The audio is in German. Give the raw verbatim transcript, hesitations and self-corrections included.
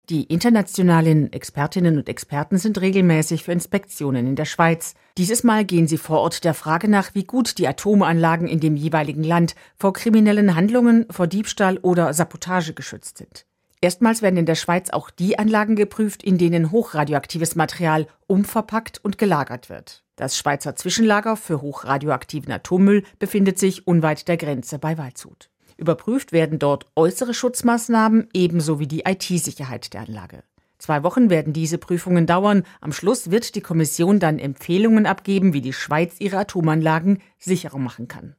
Die internationalen Expertinnen und Experten sind regelmäßig für Inspektionen in der Schweiz. Dieses Mal gehen sie vor Ort der Frage nach, wie gut die Atomanlagen in dem jeweiligen Land vor kriminellen Handlungen, vor Diebstahl oder Sabotage geschützt sind. Erstmals werden in der Schweiz auch die Anlagen geprüft, in denen hochradioaktives Material umverpackt und gelagert wird. Das Schweizer Zwischenlager für hochradioaktiven Atommüll befindet sich unweit der Grenze bei Waldshut. Überprüft werden dort äußere Schutzmaßnahmen ebenso wie die I T-Sicherheit der Anlage. Zwei Wochen werden diese Prüfungen dauern. Am Schluss wird die Kommission dann Empfehlungen abgeben, wie die Schweiz ihre Atomanlagen sicherer machen kann.